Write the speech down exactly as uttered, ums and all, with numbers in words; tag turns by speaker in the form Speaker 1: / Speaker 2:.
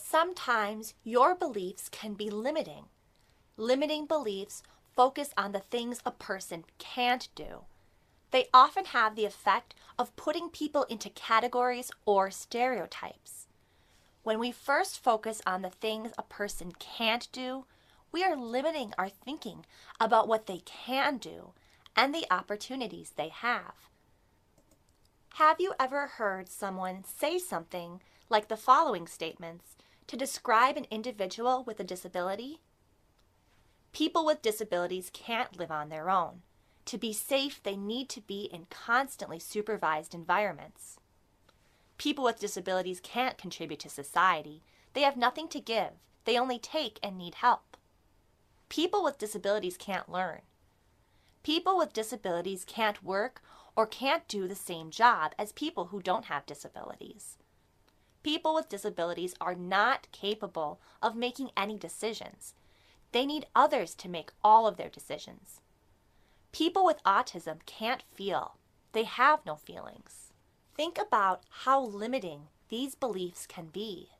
Speaker 1: Sometimes your beliefs can be limiting. Limiting beliefs focus on the things a person can't do. They often have the effect of putting people into categories or stereotypes. When we first focus on the things a person can't do, we are limiting our thinking about what they can do and the opportunities they have. Have you ever heard someone say something like the following statements to describe an individual with a disability? People with disabilities can't live on their own. To be safe, they need to be in constantly supervised environments. People with disabilities can't contribute to society. They have nothing to give. They only take and need help. People with disabilities can't learn. People with disabilities can't work or can't do the same job as people who don't have disabilities. People with disabilities are not capable of making any decisions. They need others to make all of their decisions. People with autism can't feel. They have no feelings. Think about how limiting these beliefs can be.